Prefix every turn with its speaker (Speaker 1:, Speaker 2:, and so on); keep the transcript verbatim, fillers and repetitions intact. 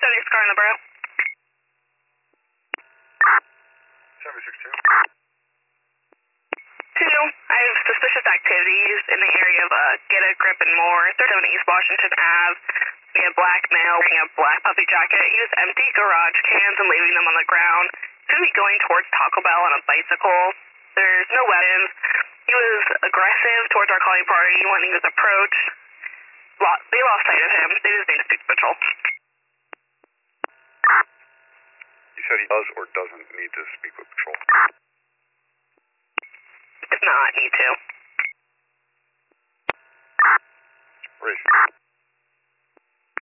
Speaker 1: seventy-six car in the borough.
Speaker 2: seventy-six two.
Speaker 1: Two, I have suspicious activities in the area of uh, Get a Grip and More, thirty-seven East Washington Avenue. We have black male wearing a black puffy jacket. He was empty garage cans and leaving them on the ground. He would be going towards Taco Bell on a bicycle. There's no weapons. He was aggressive towards our calling party when he was approached. Lost, they lost sight of him. They just need to speak to patrol.
Speaker 2: You said he does or doesn't need to speak with patrol?
Speaker 1: Does not need to.
Speaker 2: Race.